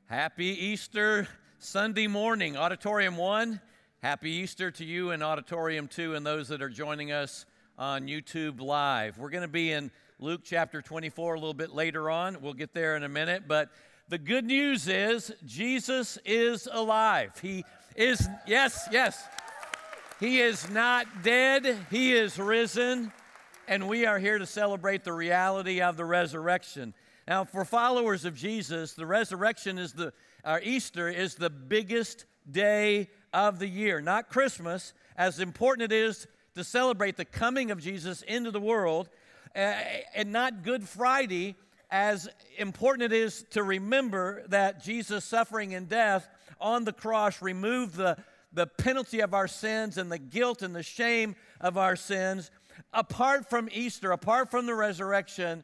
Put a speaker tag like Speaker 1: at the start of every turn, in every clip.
Speaker 1: Happy Easter Sunday morning, Auditorium 1. Happy Easter to you in Auditorium 2 and those that are joining us on YouTube Live. We're going to be in Luke chapter 24 a little bit later on. We'll get there in a minute. But the good news is Jesus is alive. He is, yes. He is not dead. He is risen. And we are here to celebrate the reality of the resurrection. Now, for followers of Jesus, the resurrection Easter is the biggest day of the year. Not Christmas, as important it is to celebrate the coming of Jesus into the world, and not Good Friday, as important it is to remember that Jesus' suffering and death on the cross removed the penalty of our sins and the guilt and the shame of our sins. Apart from Easter, apart from the resurrection,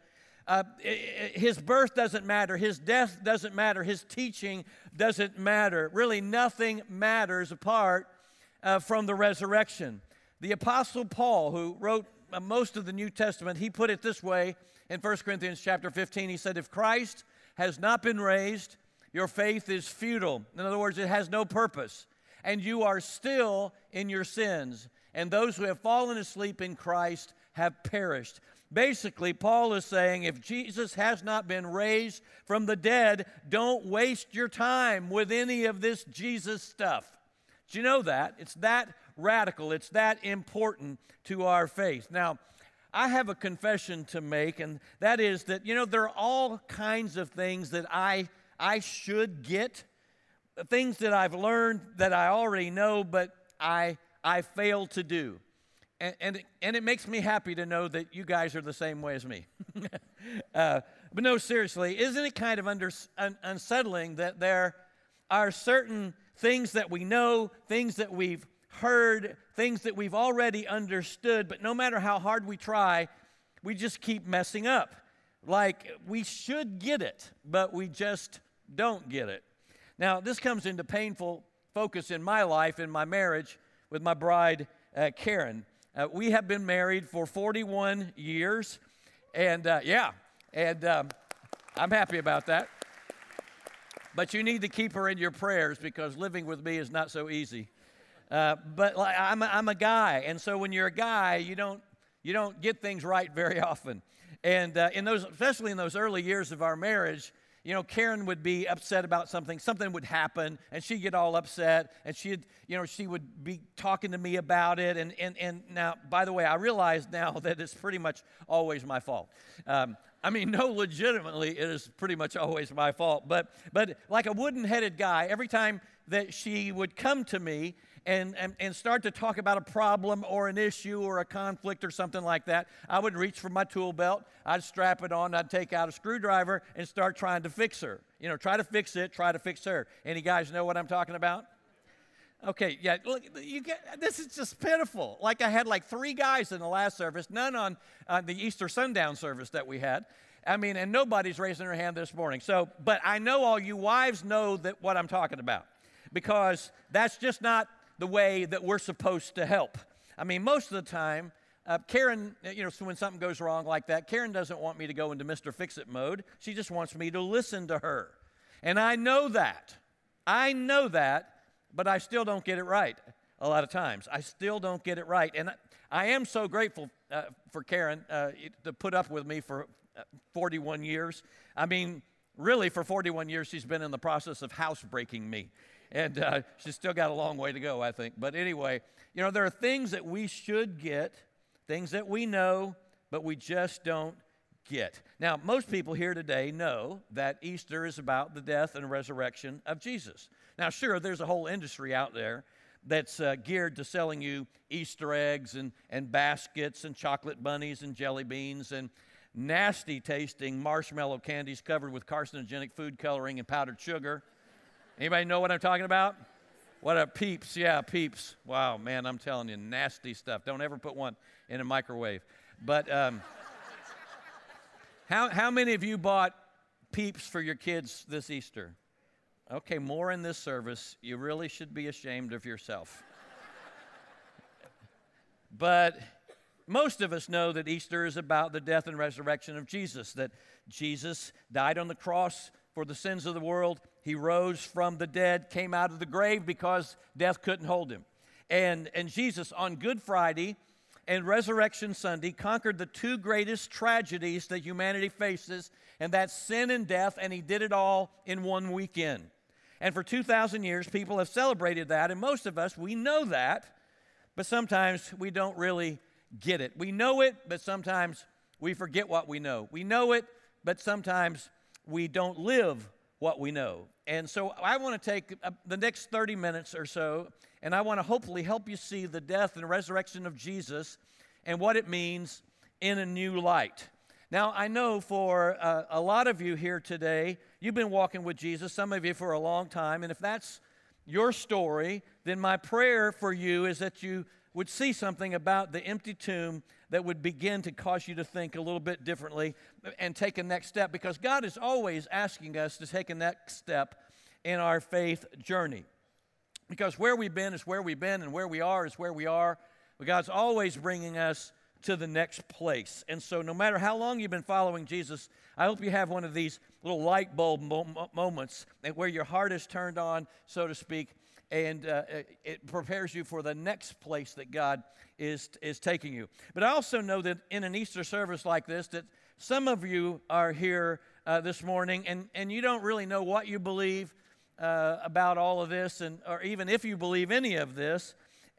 Speaker 1: his birth doesn't matter, his death doesn't matter, his teaching doesn't matter. Really, nothing matters apart from the resurrection. The Apostle Paul, who wrote most of the New Testament, he put it this way in 1 Corinthians chapter 15. He said, if Christ has not been raised, your faith is futile. In other words, it has no purpose. And you are still in your sins. And those who have fallen asleep in Christ have perished. Basically, Paul is saying, if Jesus has not been raised from the dead, don't waste your time with any of this Jesus stuff. Do you know that? It's that radical. It's that important to our faith. Now, I have a confession to make, and that is that, there are all kinds of things that I should get, things that I've learned that I already know, but I fail to do. And it makes me happy to know that you guys are the same way as me. But no, seriously, isn't it kind of unsettling that there are certain things that we know, things that we've heard, things that we've already understood, but no matter how hard we try, we just keep messing up. Like, we should get it, but we just don't get it. Now, this comes into painful focus in my life, in my marriage with my bride, Karen. We have been married for 41 years, and I'm happy about that. But you need to keep her in your prayers because living with me is not so easy. But I'm a guy, and so when you're a guy, you don't get things right very often. And especially in those early years of our marriage, Karen would be upset about something would happen, and she'd get all upset, and she would be talking to me about it, and now, by the way, I realize now that it's pretty much always my fault. Legitimately, it is pretty much always my fault, but like a wooden-headed guy, every time that she would come to me and start to talk about a problem or an issue or a conflict or something like that, I would reach for my tool belt, I'd strap it on, I'd take out a screwdriver and start trying to fix her. Try to fix it, try to fix her. Any guys know what I'm talking about? Okay, yeah, look, this is just pitiful. Like I had 3 guys in the last service, none on the Easter sundown service that we had. And nobody's raising their hand this morning. But I know all you wives know what I'm talking about, because that's just not the way that we're supposed to help. Most of the time, Karen, so when something goes wrong like that, Karen doesn't want me to go into Mr. Fix-It mode. She just wants me to listen to her. And I know that, but I still don't get it right a lot of times. I still don't get it right. And I am so grateful for Karen to put up with me for 41 years. Really, for 41 years, she's been in the process of housebreaking me. And she's still got a long way to go, I think. But anyway, there are things that we should get, things that we know, but we just don't get. Now, most people here today know that Easter is about the death and resurrection of Jesus. Now, sure, there's a whole industry out there that's geared to selling you Easter eggs and baskets and chocolate bunnies and jelly beans and nasty-tasting marshmallow candies covered with carcinogenic food coloring and powdered sugar. Anybody know what I'm talking about? What a Peeps. Yeah, Peeps. Wow, man, I'm telling you, nasty stuff. Don't ever put one in a microwave. But how many of you bought Peeps for your kids this Easter? Okay, more in this service. You really should be ashamed of yourself. But most of us know that Easter is about the death and resurrection of Jesus, that Jesus died on the cross for the sins of the world. He rose from the dead, came out of the grave because death couldn't hold him. And Jesus, on Good Friday and Resurrection Sunday, conquered the two greatest tragedies that humanity faces, and that's sin and death, and he did it all in one weekend. And for 2,000 years, people have celebrated that, and most of us, we know that, but sometimes we don't really get it. We know it, but sometimes we forget what we know. We know it, but sometimes we don't live what we know. And so I want to take the next 30 minutes or so, and I want to hopefully help you see the death and resurrection of Jesus and what it means in a new light. Now, I know for a lot of you here today, you've been walking with Jesus, some of you for a long time, and if that's your story, then my prayer for you is that you would see something about the empty tomb that would begin to cause you to think a little bit differently and take a next step, because God is always asking us to take a next step in our faith journey. Because where we've been is where we've been, and where we are is where we are. But God's always bringing us to the next place. And so no matter how long you've been following Jesus, I hope you have one of these little light bulb moments where your heart is turned on, so to speak, and it prepares you for the next place that God is taking you. But I also know that in an Easter service like this, that some of you are here this morning, and you don't really know what you believe about all of this, or even if you believe any of this,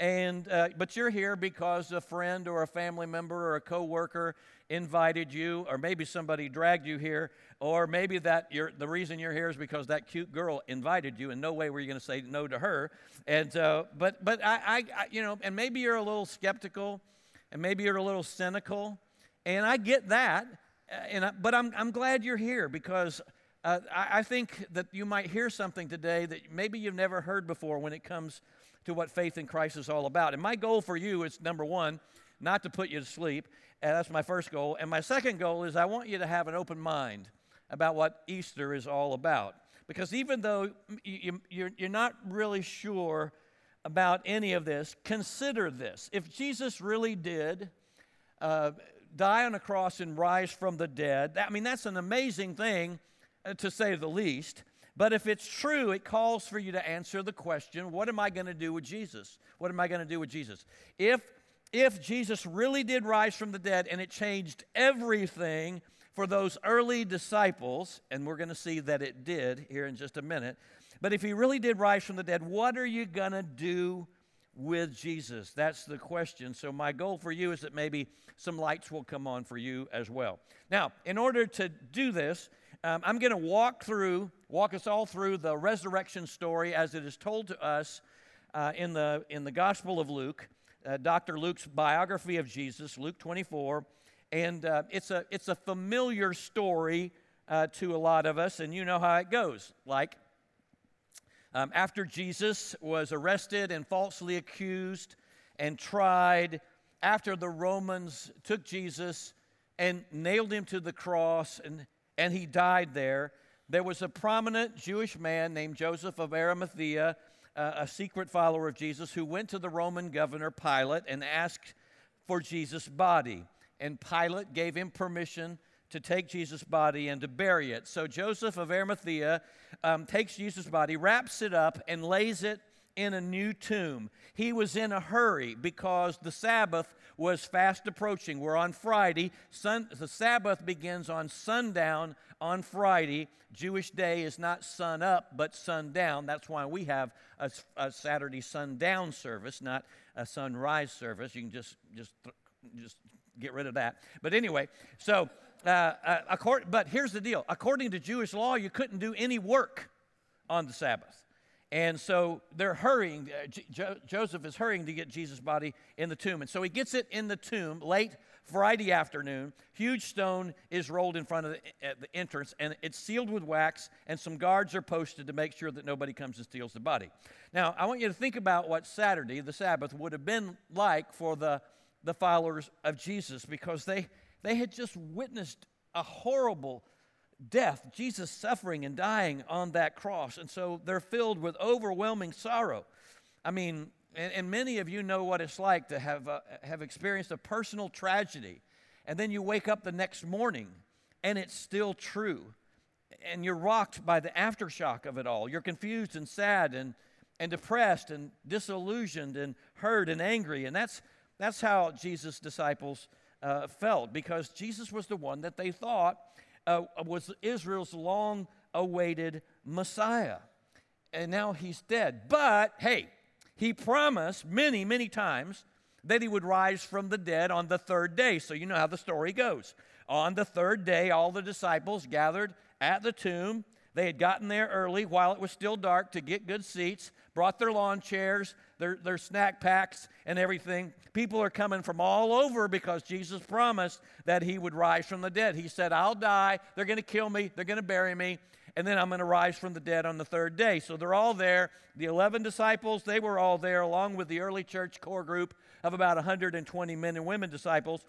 Speaker 1: but you're here because a friend or a family member or a coworker invited you, or maybe somebody dragged you here, or maybe the reason you're here is because that cute girl invited you, and no way were you going to say no to her. And but I and maybe you're a little skeptical, and maybe you're a little cynical, and I get that. But I'm glad you're here, because I think that you might hear something today that maybe you've never heard before when it comes to what faith in Christ is all about. And my goal for you is, number one, not to put you to sleep. And that's my first goal. And my second goal is I want you to have an open mind about what Easter is all about. Because even though you're not really sure about any of this, consider this. If Jesus really did die on a cross and rise from the dead, that's an amazing thing, to say the least. But if it's true, it calls for you to answer the question, what am I going to do with Jesus? What am I going to do with Jesus? If Jesus really did rise from the dead and it changed everything for those early disciples, and we're going to see that it did here in just a minute, but if he really did rise from the dead, what are you going to do with Jesus? That's the question. So my goal for you is that maybe some lights will come on for you as well. Now, in order to do this, I'm going to walk us all through the resurrection story as it is told to us in the Gospel of Luke, Dr. Luke's biography of Jesus, Luke 24, and it's a familiar story to a lot of us, and you know how it goes. Like, after Jesus was arrested and falsely accused and tried, after the Romans took Jesus and nailed him to the cross, and he died there was a prominent Jewish man named Joseph of Arimathea, a secret follower of Jesus, who went to the Roman governor Pilate and asked for Jesus' body. And Pilate gave him permission to take Jesus' body and to bury it. So Joseph of Arimathea takes Jesus' body, wraps it up, and lays it in a new tomb. He was in a hurry because the Sabbath was fast approaching. We're on Friday. The Sabbath begins on sundown on Friday. Jewish day is not sun up, but sundown. That's why we have a Saturday sundown service, not a sunrise service. You can just get rid of that. But anyway, so but here's the deal. According to Jewish law, you couldn't do any work on the Sabbath. And so they're hurrying. Joseph is hurrying to get Jesus' body in the tomb. And so he gets it in the tomb late Friday afternoon. Huge stone is rolled in front of the entrance, and it's sealed with wax, and some guards are posted to make sure that nobody comes and steals the body. Now, I want you to think about what Saturday, the Sabbath, would have been like for the followers of Jesus, because they had just witnessed a horrible death, Jesus suffering and dying on that cross. And so they're filled with overwhelming sorrow. And many of you know what it's like to have experienced a personal tragedy, and then you wake up the next morning and it's still true. and you're rocked by the aftershock of it all. You're confused and sad and depressed and disillusioned and hurt and angry. And that's how Jesus' disciples felt, because Jesus was the one that they thought was Israel's long-awaited Messiah. And now he's dead. But, hey, he promised many, many times that he would rise from the dead on the third day. So you know how the story goes. On the third day, all the disciples gathered at the tomb. They had gotten there early while it was still dark to get good seats, brought their lawn chairs, their snack packs, and everything. People are coming from all over because Jesus promised that he would rise from the dead. He said, I'll die, they're going to kill me, they're going to bury me, and then I'm going to rise from the dead on the third day. So they're all there. The 11 disciples, they were all there, along with the early church core group of about 120 men and women disciples.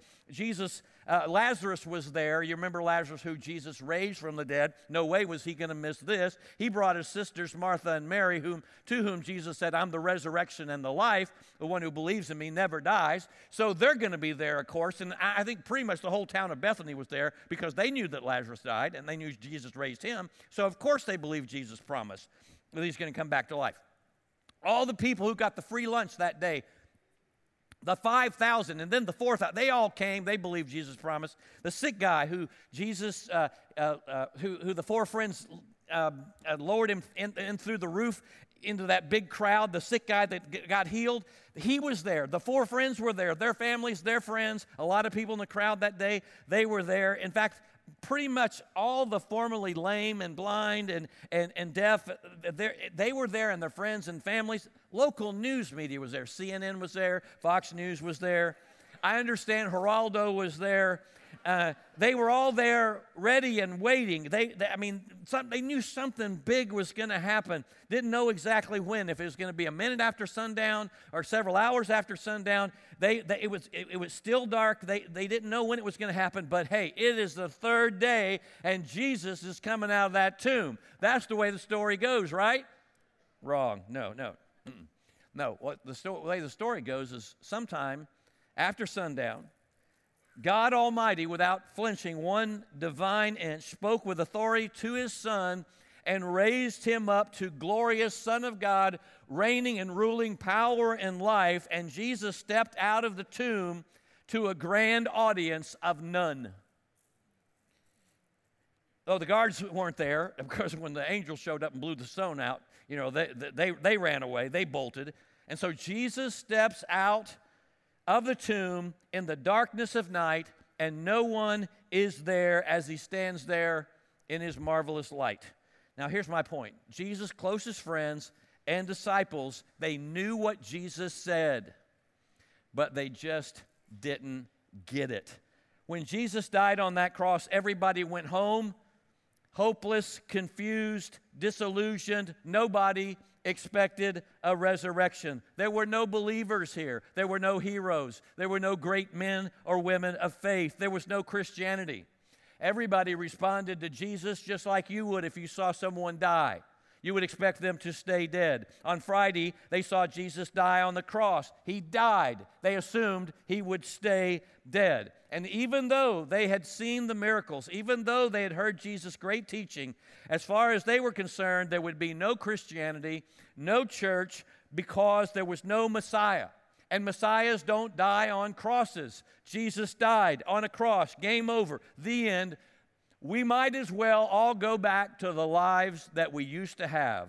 Speaker 1: Lazarus was there. You remember Lazarus, who Jesus raised from the dead. No way was he going to miss this. He brought his sisters, Martha and Mary, to whom Jesus said, I'm the resurrection and the life. The one who believes in me never dies. So they're going to be there, of course. And I think pretty much the whole town of Bethany was there, because they knew that Lazarus died and they knew Jesus raised him. So of course they believed Jesus' promise that he's going to come back to life. All the people who got the free lunch that day, the 5,000, and then the 4,000, they all came. They believed Jesus' promise. The sick guy who Jesus, who the four friends lowered him in through the roof into that big crowd, the sick guy that got healed, he was there. The four friends were there. Their families, their friends, a lot of people in the crowd that day, they were there. In fact, pretty much all the formerly lame and blind and deaf, they were there, and their friends and families. Local news media was there. CNN was there. Fox News was there. I understand Geraldo was there. They were all there ready and waiting. They knew something big was going to happen. Didn't know exactly when, if it was going to be a minute after sundown or several hours after sundown. It was still dark. They didn't know when it was going to happen, but hey, it is the third day, and Jesus is coming out of that tomb. That's the way the story goes, right? Wrong. No. No, the way the story goes is sometime after sundown, God Almighty, without flinching one divine inch, spoke with authority to his Son and raised him up to glorious Son of God, reigning and ruling power and life. And Jesus stepped out of the tomb to a grand audience of none. Oh, the guards weren't there. Of course, when the angel showed up and blew the stone out, they ran away. They bolted. And so Jesus steps out of the tomb in the darkness of night, and no one is there as he stands there in his marvelous light. Now, here's my point. Jesus' closest friends and disciples, they knew what Jesus said, but they just didn't get it. When Jesus died on that cross, everybody went home, hopeless, confused, disillusioned. Nobody expected a resurrection. There were no believers here. There were no heroes. There were no great men or women of faith. There was no Christianity. Everybody responded to Jesus just like you would if you saw someone die. You would expect them to stay dead. On Friday, they saw Jesus die on the cross. He died. They assumed he would stay dead. And even though they had seen the miracles, even though they had heard Jesus' great teaching, as far as they were concerned, there would be no Christianity, no church, because there was no Messiah. And Messiahs don't die on crosses. Jesus died on a cross. Game over. The end. We might as well all go back to the lives that we used to have.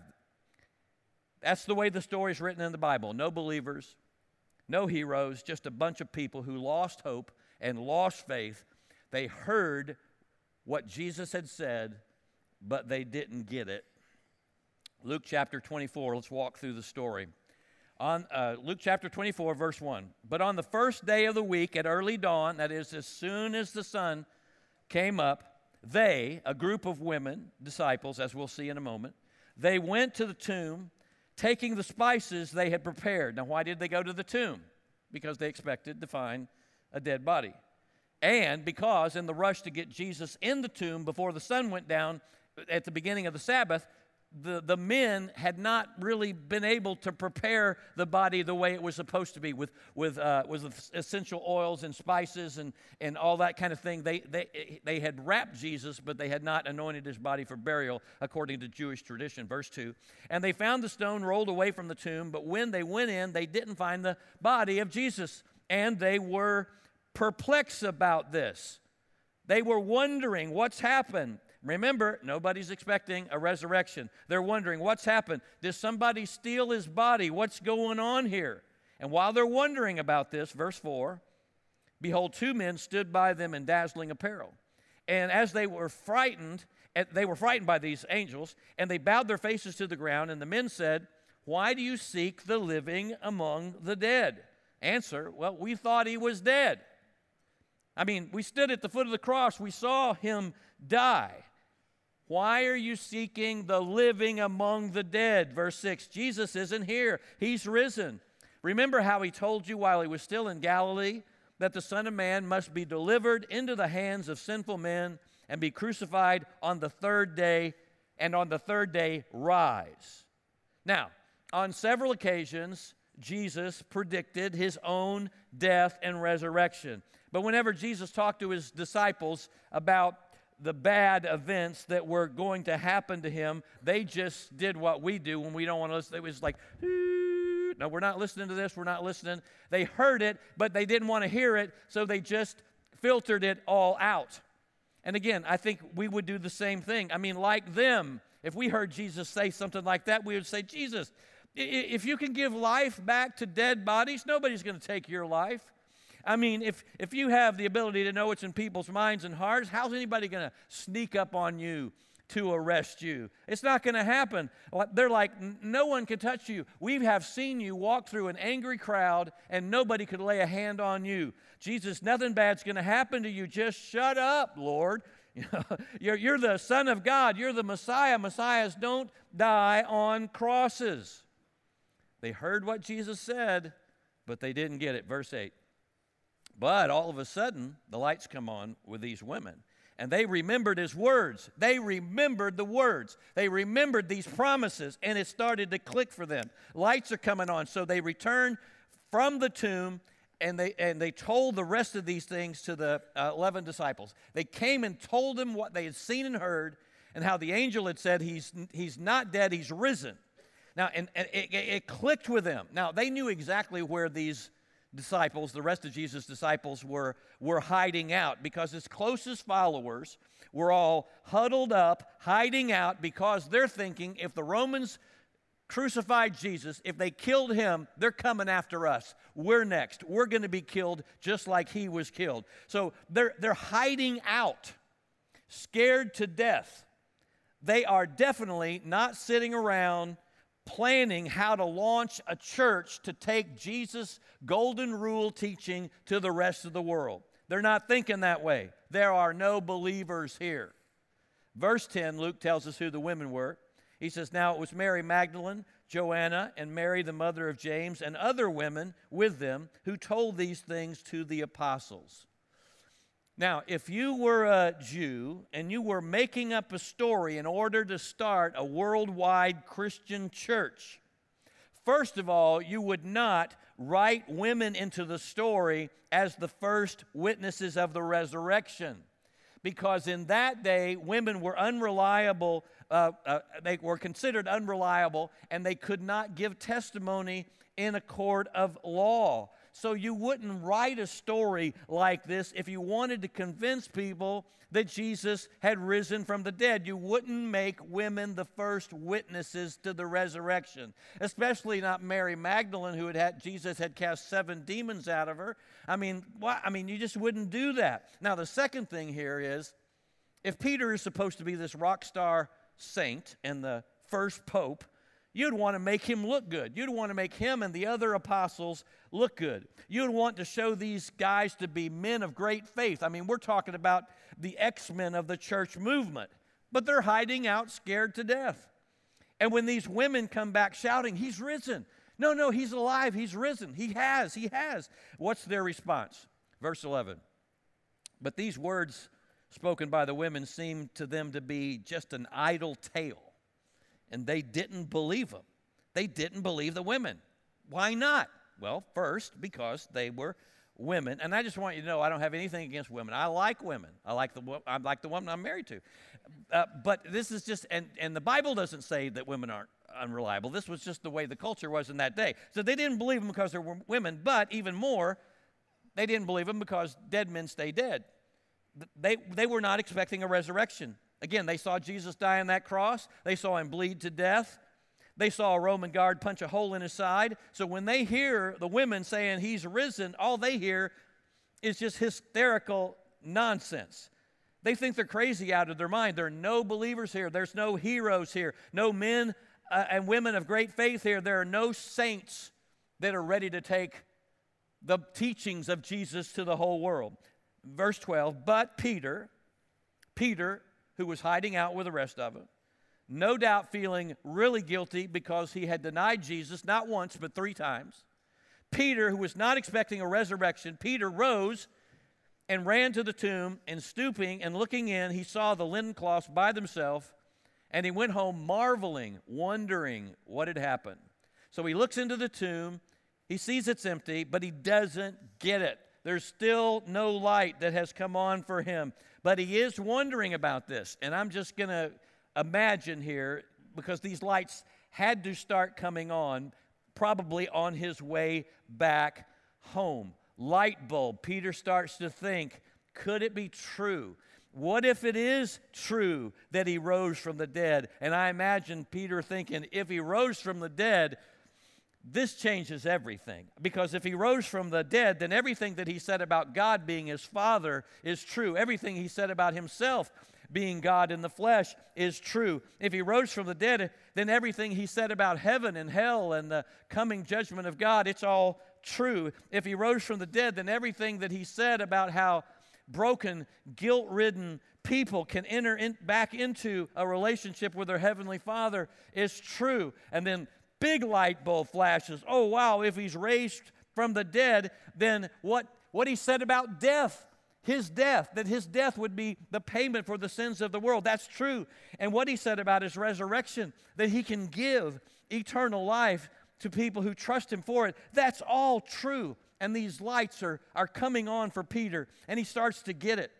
Speaker 1: That's the way the story is written in the Bible. No believers, no heroes, just a bunch of people who lost hope and lost faith. They heard what Jesus had said, but they didn't get it. Luke chapter 24, let's walk through the story. On Luke chapter 24, verse 1. But on the first day of the week at early dawn, that is, as soon as the sun came up, they, a group of women, disciples, as we'll see in a moment, they went to the tomb, taking the spices they had prepared. Now, why did they go to the tomb? Because they expected to find a dead body. And because in the rush to get Jesus in the tomb before the sun went down at the beginning of the Sabbath, the men had not really been able to prepare the body the way it was supposed to be with essential oils and spices and all that kind of thing. They had wrapped Jesus, but they had not anointed his body for burial according to Jewish tradition. Verse 2, and they found the stone rolled away from the tomb, but when they went in, they didn't find the body of Jesus, and they were perplexed about this. They were wondering what's happened. Remember, nobody's expecting a resurrection. They're wondering, what's happened? Did somebody steal his body? What's going on here? And while they're wondering about this, verse 4, behold, two men stood by them in dazzling apparel. And as they were frightened by these angels, and they bowed their faces to the ground, and the men said, why do you seek the living among the dead? Answer, well, we thought he was dead. I mean, we stood at the foot of the cross. We saw him die. Why are you seeking the living among the dead? Verse 6, Jesus isn't here. He's risen. Remember how he told you while he was still in Galilee that the Son of Man must be delivered into the hands of sinful men and be crucified on the third day, and on the third day rise. Now, on several occasions, Jesus predicted his own death and resurrection. But whenever Jesus talked to his disciples about the bad events that were going to happen to him, they just did what we do when we don't want to listen. It was like, no, we're not listening to this, we're not listening. They heard it, but they didn't want to hear it, so they just filtered it all out. And again, I think we would do the same thing. I mean, like them, if we heard Jesus say something like that, we would say, Jesus, if you can give life back to dead bodies, nobody's going to take your life. I mean, if you have the ability to know what's in people's minds and hearts, how's anybody going to sneak up on you to arrest you? It's not going to happen. They're like, no one can touch you. We have seen you walk through an angry crowd, and nobody could lay a hand on you. Jesus, nothing bad's going to happen to you. Just shut up, Lord. You're the Son of God. You're the Messiah. Messiahs don't die on crosses. They heard what Jesus said, but they didn't get it. Verse 8. But all of a sudden, the lights come on with these women. And they remembered his words. They remembered the words. They remembered these promises, and it started to click for them. Lights are coming on. So they returned from the tomb, and they told the rest of these things to the 11 disciples. They came and told them what they had seen and heard, and how the angel had said, he's not dead, he's risen. Now, and it clicked with them. Now, they knew exactly where these disciples, the rest of Jesus' disciples, were hiding out, because his closest followers were all huddled up, hiding out, because they're thinking, if the Romans crucified Jesus, if they killed him, they're coming after us. We're next. We're going to be killed just like he was killed. So they're hiding out, scared to death. They are definitely not sitting around planning how to launch a church to take Jesus' golden rule teaching to the rest of the world. They're not thinking that way. There are no believers here. Verse 10, Luke tells us who the women were. He says, now it was Mary Magdalene, Joanna, and Mary the mother of James, and other women with them who told these things to the apostles. Now, if you were a Jew and you were making up a story in order to start a worldwide Christian church, first of all, you would not write women into the story as the first witnesses of the resurrection, because in that day, women were unreliable. They were considered unreliable, and they could not give testimony in a court of law. So you wouldn't write a story like this if you wanted to convince people that Jesus had risen from the dead. You wouldn't make women the first witnesses to the resurrection, especially not Mary Magdalene, who Jesus had cast 7 demons out of her. I mean, you just wouldn't do that. Now, the second thing here is, if Peter is supposed to be this rock star saint and the first pope, you'd want to make him look good. You'd want to make him and the other apostles look good. You'd want to show these guys to be men of great faith. I mean, we're talking about the X-Men of the church movement. But they're hiding out, scared to death. And when these women come back shouting, he's risen. No, he's alive. He's risen. He has. What's their response? Verse 11. But these words spoken by the women seemed to them to be just an idle tale. and they didn't believe them. They didn't believe the women. Why not? Well, first, because they were women. And I just want you to know, I don't have anything against women. I like women. I like the woman I'm married to. But this is just, and the Bible doesn't say that women aren't unreliable. This was just the way the culture was in that day. So they didn't believe them because they were women, but even more, they didn't believe them because dead men stay dead. They were not expecting a resurrection. Again, they saw Jesus die on that cross. They saw him bleed to death. They saw a Roman guard punch a hole in his side. So when they hear the women saying he's risen, all they hear is just hysterical nonsense. They think they're crazy out of their mind. There are no believers here. There's no heroes here. No men and women of great faith here. There are no saints that are ready to take the teachings of Jesus to the whole world. Verse 12, but Peter, who was hiding out with the rest of them, no doubt feeling really guilty because he had denied Jesus not once but 3 times. Peter, who was not expecting a resurrection, Peter rose and ran to the tomb, and stooping and looking in, he saw the linen cloths by themselves, and he went home marveling, wondering what had happened. So he looks into the tomb, he sees it's empty, but he doesn't get it. There's still no light that has come on for him, but he is wondering about this, and I'm just going to imagine here, because these lights had to start coming on, probably on his way back home. Light bulb. Peter starts to think, could it be true? What if it is true that he rose from the dead? And I imagine Peter thinking, if he rose from the dead, this changes everything. Because if he rose from the dead, then everything that he said about God being his Father is true. Everything he said about himself being God in the flesh is true. If he rose from the dead, then everything he said about heaven and hell and the coming judgment of God, it's all true. If he rose from the dead, then everything that he said about how broken, guilt-ridden people can enter back into a relationship with their Heavenly Father is true. And then big light bulb flashes. Oh, wow, if he's raised from the dead, then what he said about death, that his death would be the payment for the sins of the world. That's true. And what he said about his resurrection, that he can give eternal life to people who trust him for it, that's all true. And these lights are coming on for Peter, and he starts to get it.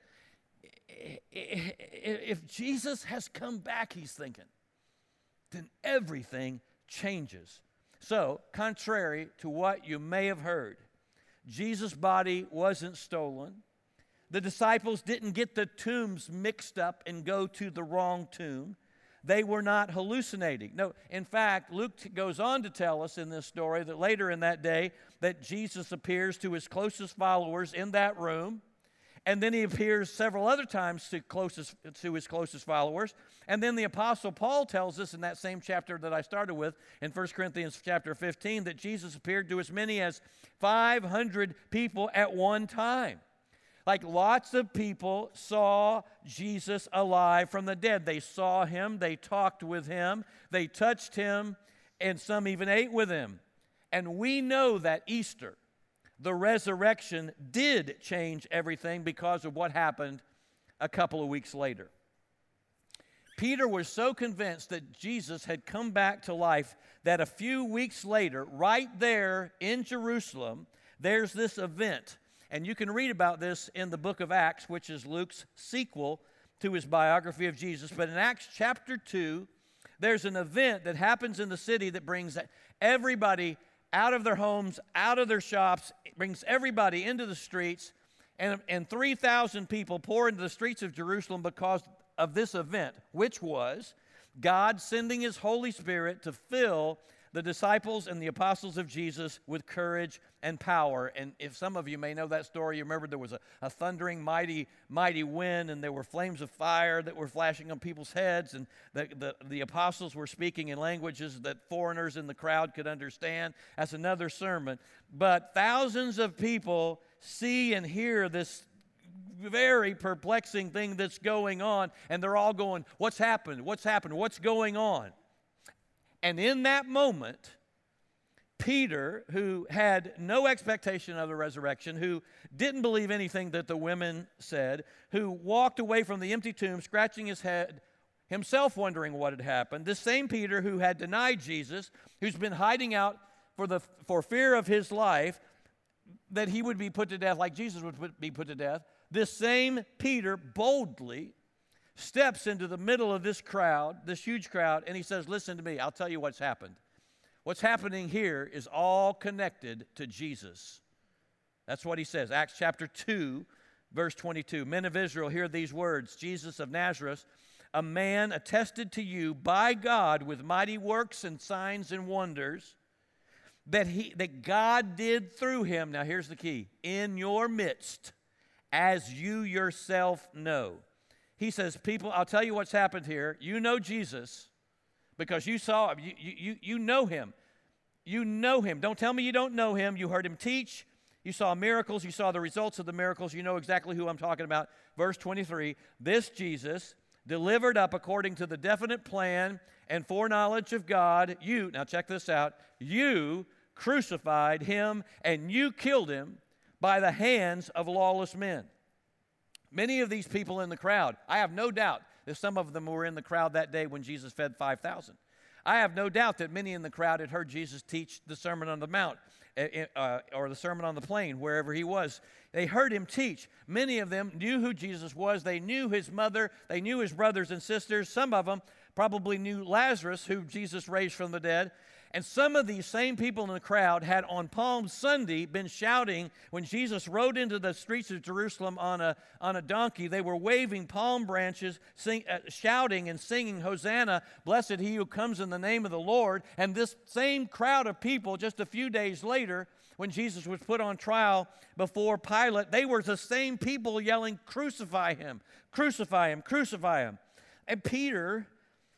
Speaker 1: If Jesus has come back, he's thinking, then everything changes. So, contrary to what you may have heard, Jesus' body wasn't stolen. The disciples didn't get the tombs mixed up and go to the wrong tomb. They were not hallucinating. No, in fact, Luke goes on to tell us in this story that later in that day that Jesus appears to his closest followers in that room, and then he appears several other times to his closest followers. And then the Apostle Paul tells us in that same chapter that I started with, in 1 Corinthians chapter 15, that Jesus appeared to as many as 500 people at one time. Like lots of people saw Jesus alive from the dead. They saw him, they talked with him, they touched him, and some even ate with him. And we know that Easter, the resurrection, did change everything because of what happened a couple of weeks later. Peter was so convinced that Jesus had come back to life that a few weeks later, right there in Jerusalem, there's this event. And you can read about this in the book of Acts, which is Luke's sequel to his biography of Jesus. But in Acts chapter 2, there's an event that happens in the city that brings everybody out of their homes, out of their shops, brings everybody into the streets, and 3,000 people pour into the streets of Jerusalem because of this event, which was God sending his Holy Spirit to fill the disciples and the apostles of Jesus with courage and power. And if some of you may know that story, you remember there was a thundering, mighty wind, and there were flames of fire that were flashing on people's heads, and the apostles were speaking in languages that foreigners in the crowd could understand. That's another sermon. But thousands of people see and hear this very perplexing thing that's going on, and they're all going, what's happened? What's happened? What's going on? And in that moment, Peter, who had no expectation of the resurrection, who didn't believe anything that the women said, who walked away from the empty tomb, scratching his head himself wondering what had happened. This same Peter who had denied Jesus, who's been hiding out for fear of his life, that he would be put to death like Jesus would be put to death, this same Peter boldly steps into the middle of this crowd, this huge crowd, and he says, listen to me, I'll tell you what's happened. What's happening here is all connected to Jesus. That's what he says. Acts chapter 2, verse 22. Men of Israel, hear these words. Jesus of Nazareth, a man attested to you by God with mighty works and signs and wonders that God did through him. Now here's the key. In your midst, as you yourself know. He says, people, I'll tell you what's happened here. You know Jesus because you saw him. You know him. You know him. Don't tell me you don't know him. You heard him teach. You saw miracles. You saw the results of the miracles. You know exactly who I'm talking about. Verse 23, this Jesus, delivered up according to the definite plan and foreknowledge of God, you, now check this out, you crucified him and you killed him by the hands of lawless men. Many of these people in the crowd, I have no doubt that some of them were in the crowd that day when Jesus fed 5,000. I have no doubt that many in the crowd had heard Jesus teach the Sermon on the Mount or the Sermon on the Plain, wherever he was. They heard him teach. Many of them knew who Jesus was. They knew his mother. They knew his brothers and sisters. Some of them probably knew Lazarus, who Jesus raised from the dead. And some of these same people in the crowd had on Palm Sunday been shouting when Jesus rode into the streets of Jerusalem on a donkey. They were waving palm branches, shouting and singing, Hosanna, blessed he who comes in the name of the Lord. And this same crowd of people, just a few days later, when Jesus was put on trial before Pilate, they were the same people yelling, crucify him, crucify him, crucify him. And Peter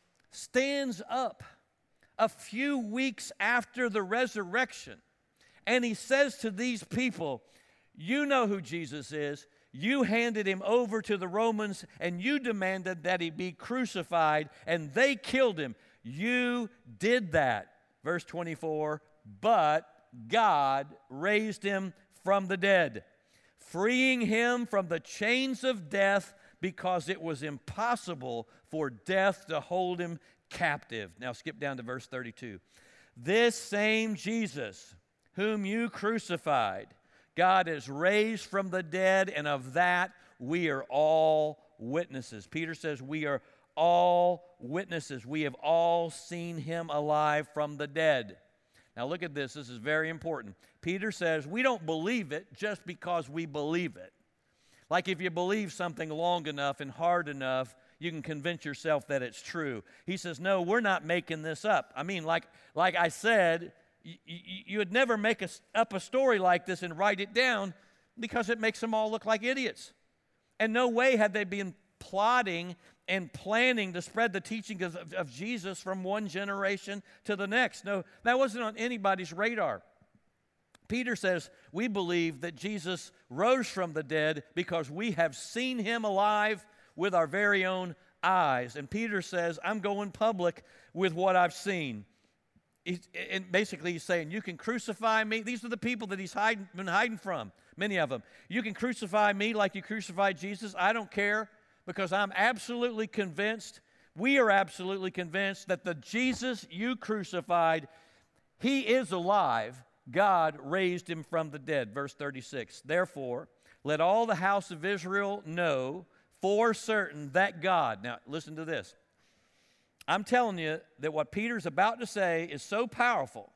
Speaker 1: stands up a few weeks after the resurrection, and he says to these people, you know who Jesus is. You handed him over to the Romans, and you demanded that he be crucified, and they killed him. You did that. Verse 24, but God raised him from the dead, freeing him from the chains of death because it was impossible for death to hold him captive. Now skip down to verse 32. This same Jesus whom you crucified, God has raised from the dead, and of that we are all witnesses. Peter says we are all witnesses. We have all seen him alive from the dead. Now look at this. This is very important. Peter says we don't believe it just because we believe it. Like if you believe something long enough and hard enough, you can convince yourself that it's true. He says, no, we're not making this up. I mean, like I said, you would never make up a story like this and write it down because it makes them all look like idiots. And no way had they been plotting and planning to spread the teaching of Jesus from one generation to the next. No, that wasn't on anybody's radar. Peter says, we believe that Jesus rose from the dead because we have seen him alive with our very own eyes. And Peter says, I'm going public with what I've seen. And basically he's saying, you can crucify me. These are the people that he's been hiding from, many of them. You can crucify me like you crucified Jesus. I don't care, because I'm absolutely convinced, we are absolutely convinced that the Jesus you crucified, he is alive. God raised him from the dead. Verse 36, therefore, let all the house of Israel know for certain that God, now listen to this. I'm telling you that what Peter's about to say is so powerful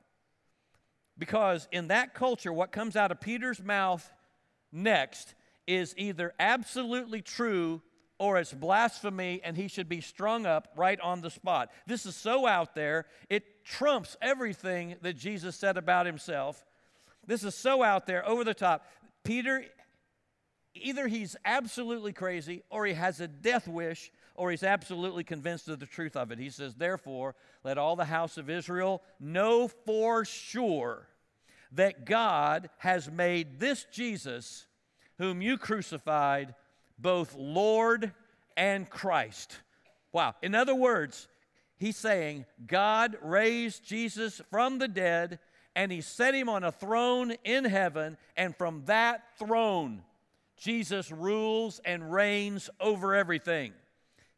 Speaker 1: because in that culture, what comes out of Peter's mouth next is either absolutely true or it's blasphemy, and he should be strung up right on the spot. This is so out there, it trumps everything that Jesus said about himself. This is so out there, over the top. Peter, either he's absolutely crazy, or he has a death wish, or he's absolutely convinced of the truth of it. He says, therefore, let all the house of Israel know for sure that God has made this Jesus, whom you crucified, both Lord and Christ. Wow. In other words, he's saying God raised Jesus from the dead, and he set him on a throne in heaven, and from that throne, Jesus rules and reigns over everything.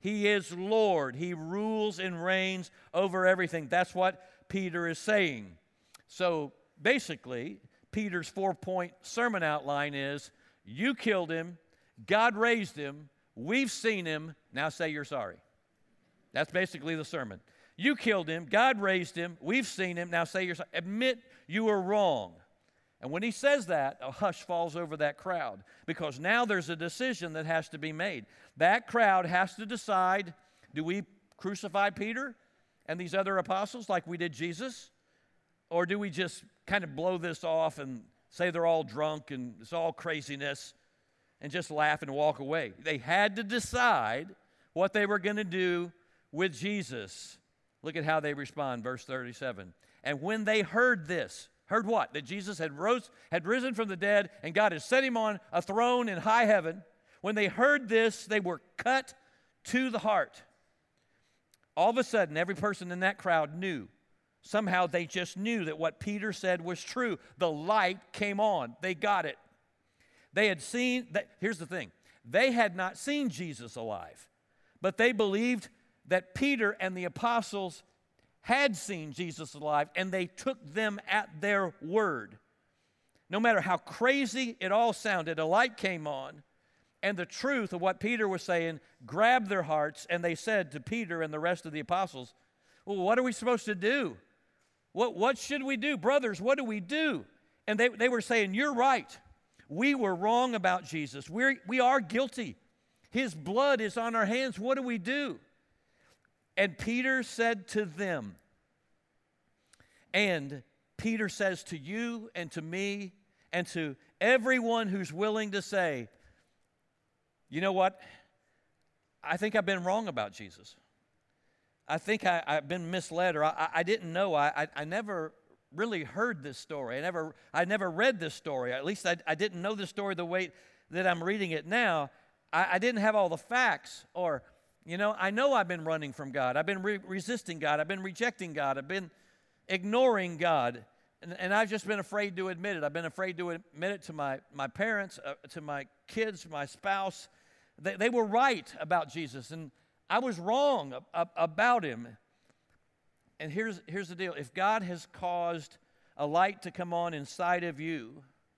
Speaker 1: He is Lord. He rules and reigns over everything. That's what Peter is saying. So basically, Peter's 4-point sermon outline is, you killed him, God raised him, we've seen him, now say you're sorry. That's basically the sermon. You killed him, God raised him, we've seen him, now say you're sorry. Admit you were wrong. And when he says that, a hush falls over that crowd, because now there's a decision that has to be made. That crowd has to decide, do we crucify Peter and these other apostles like we did Jesus? Or do we just kind of blow this off and say they're all drunk and it's all craziness and just laugh and walk away? They had to decide what they were going to do with Jesus. Look at how they respond, verse 37. And when they heard this, heard what? That Jesus had risen from the dead and God had set him on a throne in high heaven. When they heard this, they were cut to the heart. All of a sudden, every person in that crowd knew. Somehow they just knew that what Peter said was true. The light came on. They got it. They had seen, here's the thing. They had not seen Jesus alive, but they believed that Peter and the apostles had seen Jesus alive, and they took them at their word. No matter how crazy it all sounded, a light came on, and the truth of what Peter was saying grabbed their hearts, and they said to Peter and the rest of the apostles, well, what are we supposed to do? What should we do? Brothers, what do we do? And they were saying, you're right. We were wrong about Jesus. We are guilty. His blood is on our hands. What do we do? And Peter said to them, and Peter says to you and to me and to everyone who's willing to say, you know what? I think I've been wrong about Jesus. I think I've been misled, or I didn't know. I never really heard this story. I never read this story. At least I didn't know this story the way that I'm reading it now. I didn't have all the facts, or, I know I've been running from God. I've been resisting God. I've been rejecting God. I've been ignoring God, and I've just been afraid to admit it. I've been afraid to admit it to my parents, to my kids, my spouse. They were right about Jesus, and I was wrong about him. And here's the deal. If God has caused a light to come on inside of you,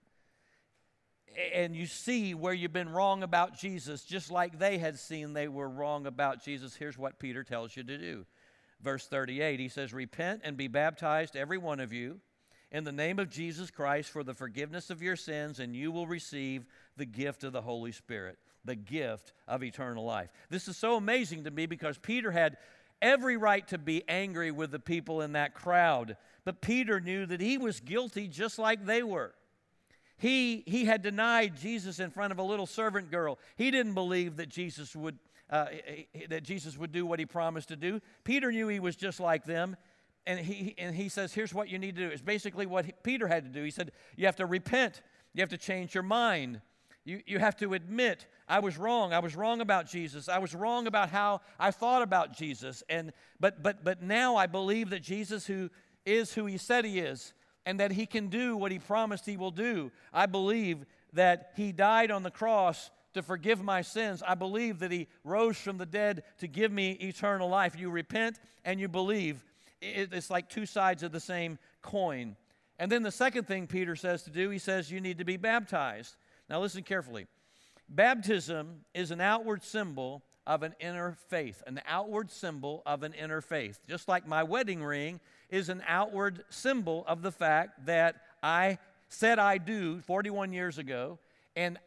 Speaker 1: and you see where you've been wrong about Jesus, just like they had seen they were wrong about Jesus, here's what Peter tells you to do. Verse 38, he says, repent and be baptized, every one of you, in the name of Jesus Christ for the forgiveness of your sins, and you will receive the gift of the Holy Spirit, the gift of eternal life. This is so amazing to me because Peter had every right to be angry with the people in that crowd, but Peter knew that he was guilty just like they were. He had denied Jesus in front of a little servant girl. He didn't believe that Jesus would do what he promised to do. Peter knew he was just like them, and he says, here's what you need to do. It's basically what Peter had to do. He said, you have to repent. You have to change your mind. You have to admit, I was wrong. I was wrong about Jesus. I was wrong about how I thought about Jesus. But now I believe that Jesus is who he said he is, and that he can do what he promised he will do. I believe that he died on the cross to forgive my sins. I believe that he rose from the dead to give me eternal life. You repent and you believe. It's like two sides of the same coin. And then the second thing Peter says to do, he says you need to be baptized. Now listen carefully. Baptism is an outward symbol of an inner faith, an outward symbol of an inner faith. Just like my wedding ring is an outward symbol of the fact that I said I do 41 years ago, and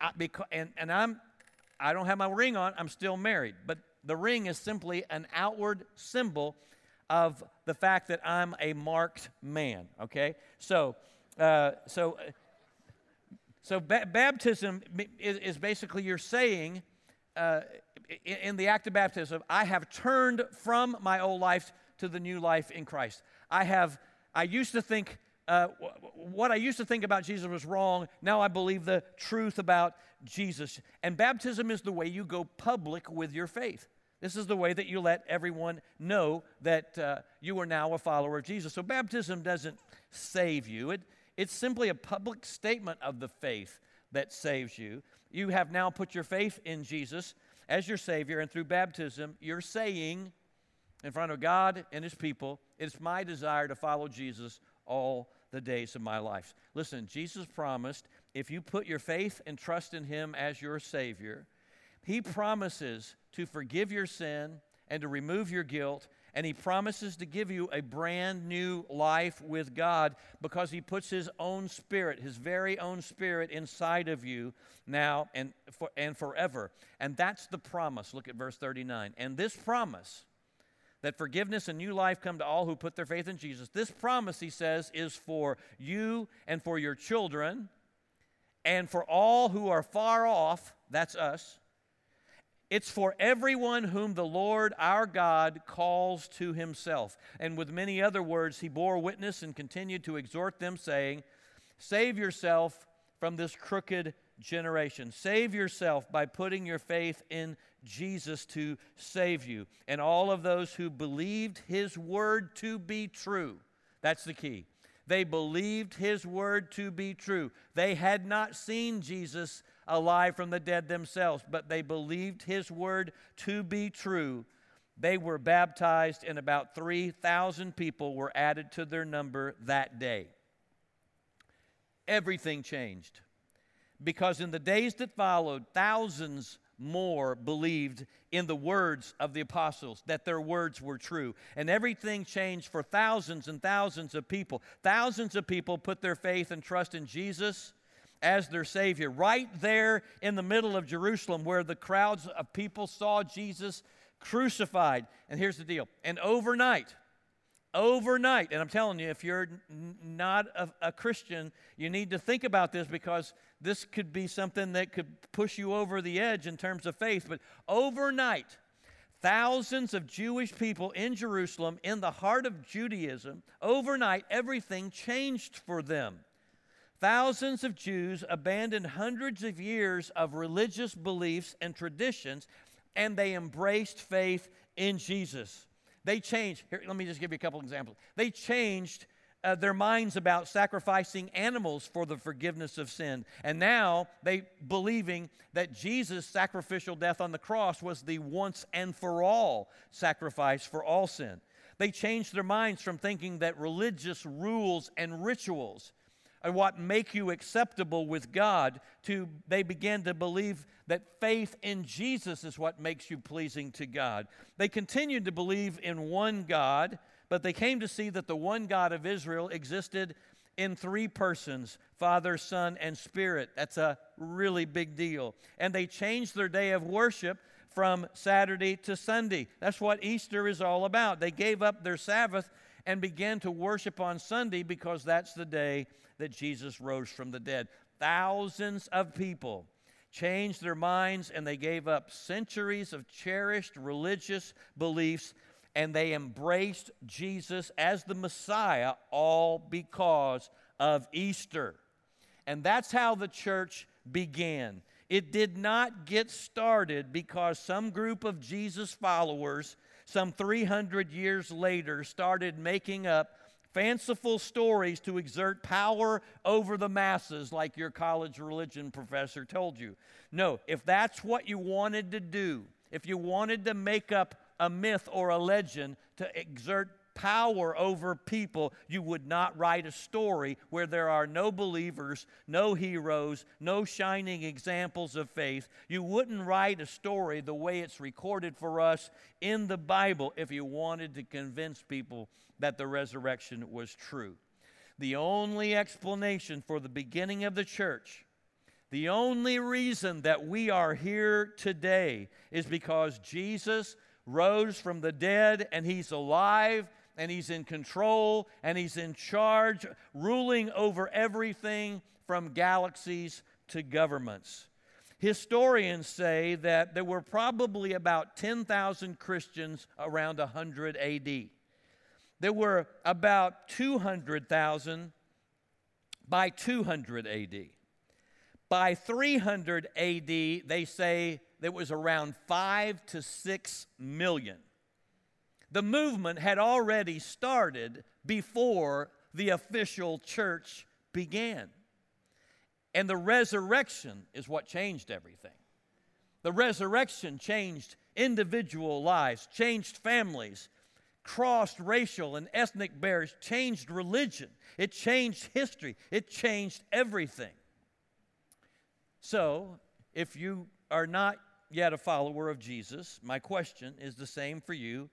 Speaker 1: I don't have my ring on, I'm still married. But the ring is simply an outward symbol of the fact that I'm a marked man, okay? So baptism is basically you're saying, in the act of baptism, I have turned from my old life to the new life in Christ. I used to think, what I used to think about Jesus was wrong. Now I believe the truth about Jesus. And baptism is the way you go public with your faith. This is the way that you let everyone know that you are now a follower of Jesus. So baptism doesn't save you. It's simply a public statement of the faith that saves you. You have now put your faith in Jesus, as your Savior, and through baptism, you're saying in front of God and His people, it's my desire to follow Jesus all the days of my life. Listen, Jesus promised if you put your faith and trust in Him as your Savior, He promises to forgive your sin and to remove your guilt, and He promises to give you a brand new life with God because He puts His own Spirit, His very own Spirit inside of you now and forever. And that's the promise. Look at verse 39. And this promise, that forgiveness and new life come to all who put their faith in Jesus. This promise, he says, is for you and for your children and for all who are far off, that's us. It's for everyone whom the Lord our God calls to Himself. And with many other words, he bore witness and continued to exhort them, saying, save yourself from this crooked generation. Save yourself by putting your faith in Jesus to save you. And all of those who believed His word to be true. That's the key. They believed His word to be true. They had not seen Jesus alive from the dead themselves, but they believed His word to be true. They were baptized, and about 3,000 people were added to their number that day. Everything changed, because in the days that followed, thousands more believed in the words of the apostles, that their words were true. And everything changed for thousands and thousands of people. Thousands of people put their faith and trust in Jesus as their Savior. Right there in the middle of Jerusalem, where the crowds of people saw Jesus crucified. And here's the deal. And overnight, and I'm telling you, if you're not a Christian, you need to think about this, because this could be something that could push you over the edge in terms of faith. But overnight, thousands of Jewish people in Jerusalem, in the heart of Judaism, overnight, everything changed for them. Thousands of Jews abandoned hundreds of years of religious beliefs and traditions, and they embraced faith in Jesus. They changed. Here, let me just give you a couple examples. They changed their minds about sacrificing animals for the forgiveness of sin. And now they believing that Jesus' sacrificial death on the cross was the once and for all sacrifice for all sin. They changed their minds from thinking that religious rules and rituals are what make you acceptable with God to they began to believe that faith in Jesus is what makes you pleasing to God. They continued to believe in one God, but they came to see that the one God of Israel existed in three persons, Father, Son, and Spirit. That's a really big deal. And they changed their day of worship from Saturday to Sunday. That's what Easter is all about. They gave up their Sabbath and began to worship on Sunday because that's the day that Jesus rose from the dead. Thousands of people changed their minds, and they gave up centuries of cherished religious beliefs, and they embraced Jesus as the Messiah, all because of Easter. And that's how the church began. It did not get started because some group of Jesus followers, some 300 years later, started making up fanciful stories to exert power over the masses, like your college religion professor told you. No, if that's what you wanted to do, if you wanted to make up a myth or a legend to exert power over people, you would not write a story where there are no believers, no heroes, no shining examples of faith. You wouldn't write a story the way it's recorded for us in the Bible if you wanted to convince people that the resurrection was true. The only explanation for the beginning of the church, the only reason that we are here today, is because Jesus rose from the dead, and He's alive, and He's in control, and He's in charge, ruling over everything from galaxies to governments. Historians say that there were probably about 10,000 Christians around 100 A.D. There were about 200,000 by 200 A.D. By 300 A.D., they say there was around 5 to 6 million. The movement had already started before the official church began. And the resurrection is what changed everything. The resurrection changed individual lives, changed families, crossed racial and ethnic barriers, changed religion. It changed history. It changed everything. So, if you are not yet a follower of Jesus, my question is the same for you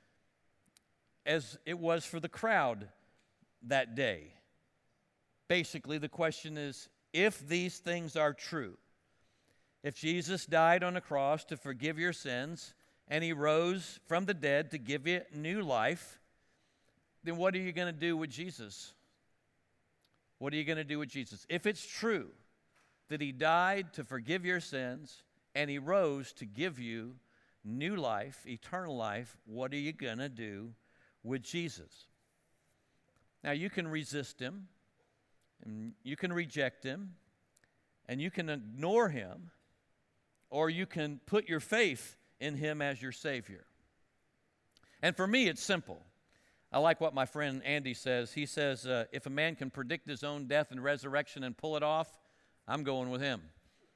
Speaker 1: as it was for the crowd that day. Basically, the question is, if these things are true, if Jesus died on a cross to forgive your sins, and he rose from the dead to give you new life, then what are you going to do with Jesus? What are you going to do with Jesus? If it's true that he died to forgive your sins and he rose to give you new life, eternal life, what are you going to do with Jesus? Now, you can resist him, and you can reject him, and you can ignore him, or you can put your faith in him as your Savior. And for me, it's simple. I like what my friend Andy says. He says, if a man can predict his own death and resurrection and pull it off, I'm going with him.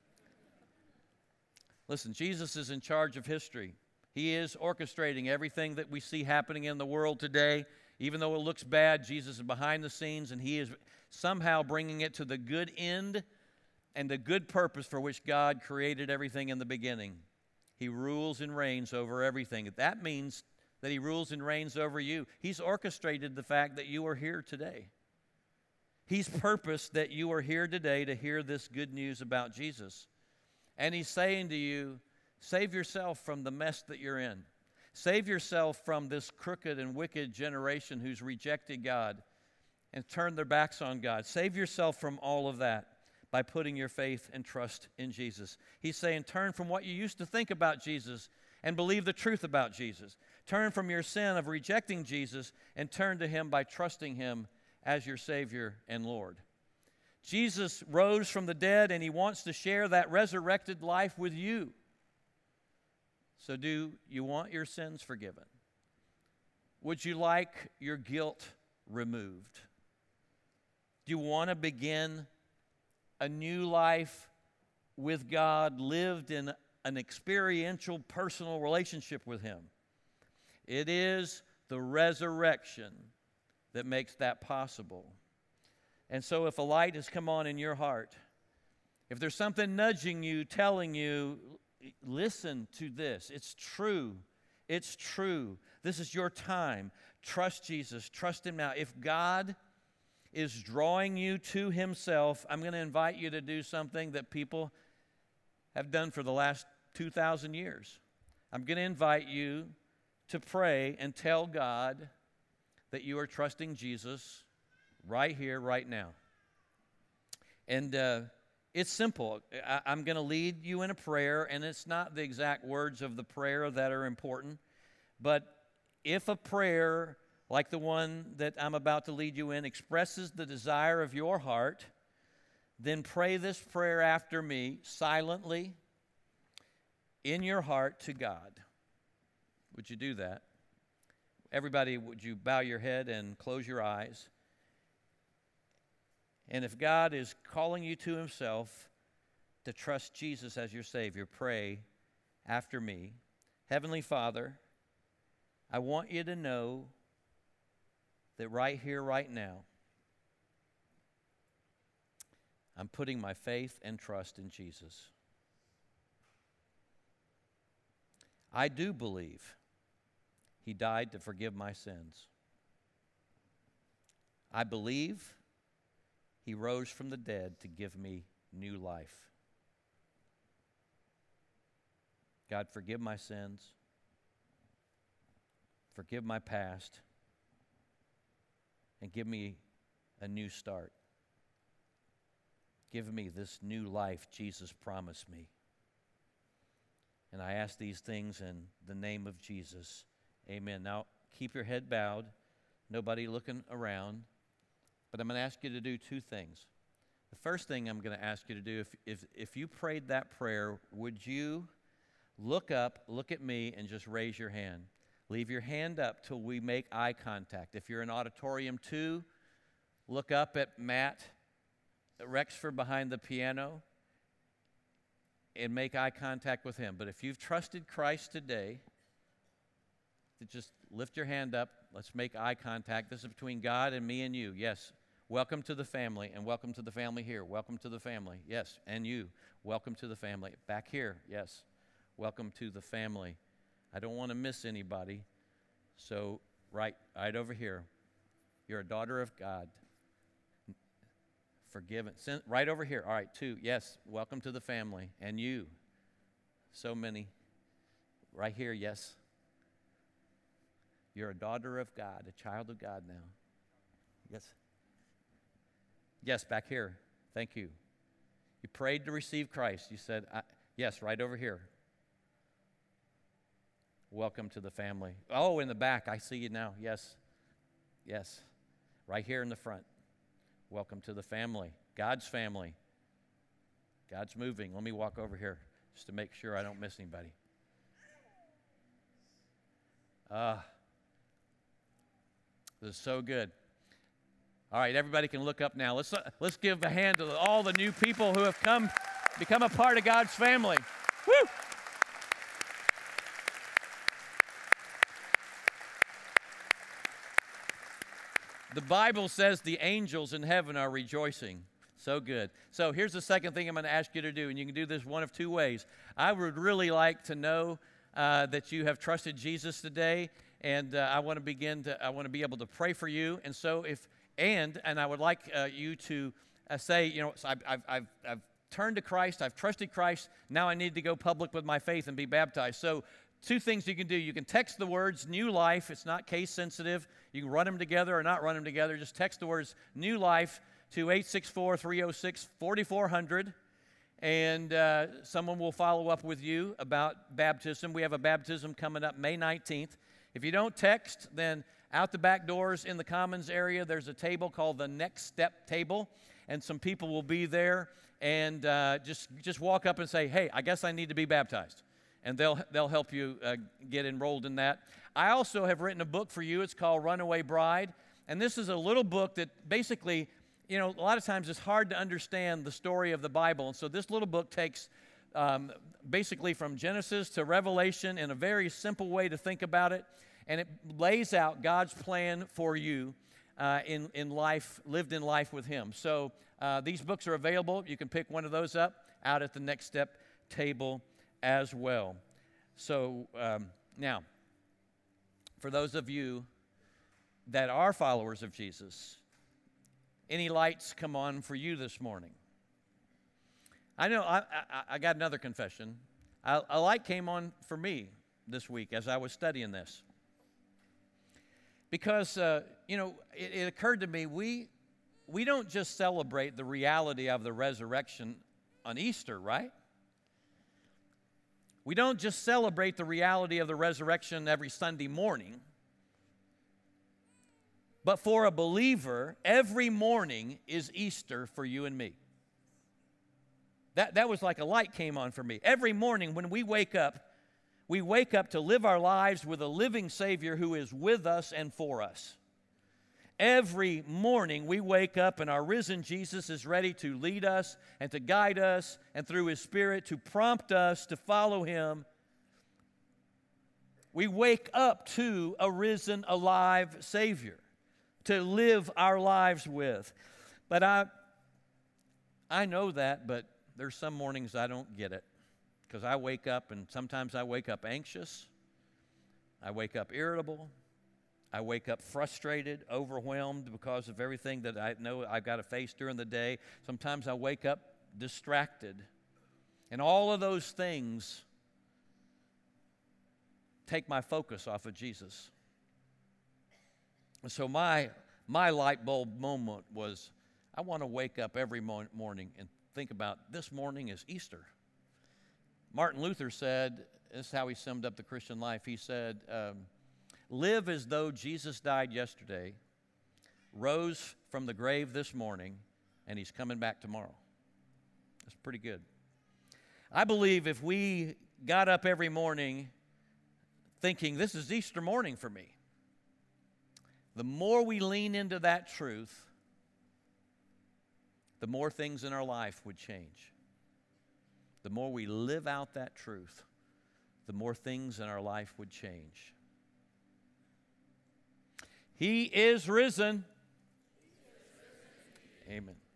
Speaker 1: Listen, Jesus is in charge of history. He is orchestrating everything that we see happening in the world today. Even though it looks bad, Jesus is behind the scenes, and he is somehow bringing it to the good end and the good purpose for which God created everything in the beginning. He rules and reigns over everything. That means that he rules and reigns over you. He's orchestrated the fact that you are here today. He's purposed that you are here today to hear this good news about Jesus. And he's saying to you, save yourself from the mess that you're in. Save yourself from this crooked and wicked generation who's rejected God and turned their backs on God. Save yourself from all of that by putting your faith and trust in Jesus. He's saying, turn from what you used to think about Jesus and believe the truth about Jesus. Turn from your sin of rejecting Jesus and turn to him by trusting him as your Savior and Lord. Jesus rose from the dead, and he wants to share that resurrected life with you. So do you want your sins forgiven? Would you like your guilt removed? Do you want to begin a new life with God, lived in an experiential, personal relationship with him? It is the resurrection that makes that possible. And so if a light has come on in your heart, if there's something nudging you, telling you, listen to this. It's true. It's true. This is your time. Trust Jesus. Trust him now. If God is drawing you to himself, I'm going to invite you to do something that people have done for the last 2,000 years. I'm going to invite you to pray and tell God that you are trusting Jesus right here, right now. And it's simple. I'm going to lead you in a prayer, and it's not the exact words of the prayer that are important, but if a prayer like the one that I'm about to lead you in expresses the desire of your heart, then pray this prayer after me silently in your heart to God. Would you do that? Everybody, would you bow your head and close your eyes? And if God is calling you to himself to trust Jesus as your Savior, pray after me. Heavenly Father, I want you to know that right here, right now, I'm putting my faith and trust in Jesus. I do believe he died to forgive my sins. I believe he rose from the dead to give me new life. God, forgive my sins. Forgive my past. And give me a new start. Give me this new life Jesus promised me. And I ask these things in the name of Jesus. Amen. Now, keep your head bowed. Nobody looking around. But I'm going to ask you to do two things. The first thing I'm going to ask you to do, if you prayed that prayer, would you look up, look at me, and just raise your hand? Leave your hand up till we make eye contact. If you're in Auditorium 2, look up at Matt Rexford behind the piano. and make eye contact with him. But if you've trusted Christ today, to just lift your hand up. Let's make eye contact. This is between God and me and you. Yes. Welcome to the family, and welcome to the family here. Welcome to the family. Yes. And you. Welcome to the family. Back here. Yes. Welcome to the family. I don't want to miss anybody. So right over here. You're a daughter of God. Forgiven. Right over here. All right, two. Yes. Welcome to the family. And you. So many. Right here. Yes. You're a daughter of God, a child of God now. Yes. Yes, back here. Thank you. You prayed to receive Christ. You said, yes, right over here. Welcome to the family. Oh, in the back. I see you now. Yes. Yes. Right here in the front. Welcome to the family. God's family. God's moving. Let me walk over here just to make sure I don't miss anybody. This is so good. All right, everybody can look up now. Let's give a hand to all the new people who have become a part of God's family. Woo! The Bible says the angels in heaven are rejoicing. So good. So here's the second thing I'm going to ask you to do, and you can do this one of two ways. I would really like to know that you have trusted Jesus today. And I want to be able to pray for you. And so and I would like you to say, so I've turned to Christ, I've trusted Christ, now I need to go public with my faith and be baptized. So two things you can do. You can text the words New Life. It's not case sensitive. You can run them together or not run them together. Just text the words New Life to 864-306-4400. And someone will follow up with you about baptism. We have a baptism coming up May 19th. If you don't text, then out the back doors in the commons area, there's a table called the Next Step table, and some people will be there, and just walk up and say, hey, I guess I need to be baptized, and they'll help you get enrolled in that. I also have written a book for you. It's called Runaway Bride, and this is a little book that basically, a lot of times it's hard to understand the story of the Bible, and so this little book takes basically from Genesis to Revelation in a very simple way to think about it, and it lays out God's plan for you in life, lived in life with Him. So these books are available. You can pick one of those up out at the Next Step table as well. So now, for those of you that are followers of Jesus, any lights come on for you this morning? I know I got another confession. A light came on for me this week as I was studying this. Because, it occurred to me, we don't just celebrate the reality of the resurrection on Easter, right? We don't just celebrate the reality of the resurrection every Sunday morning. But for a believer, every morning is Easter for you and me. That was like a light came on for me. Every morning when we wake up to live our lives with a living Savior who is with us and for us. Every morning we wake up and our risen Jesus is ready to lead us and to guide us and through His Spirit to prompt us to follow Him. We wake up to a risen, alive Savior to live our lives with. But I know that, but there's some mornings I don't get it because I wake up and sometimes I wake up anxious. I wake up irritable. I wake up frustrated, overwhelmed because of everything that I know I've got to face during the day. Sometimes I wake up distracted. And all of those things take my focus off of Jesus. And so my light bulb moment was I want to wake up every morning and think about this morning is Easter. Martin Luther said, this is how he summed up the Christian life. He said, live as though Jesus died yesterday, rose from the grave this morning, and He's coming back tomorrow. That's pretty good. I believe if we got up every morning thinking, this is Easter morning for me, the more we lean into that truth, the more things in our life would change. the more we live out that truth, the more things in our life would change. He is risen. Amen.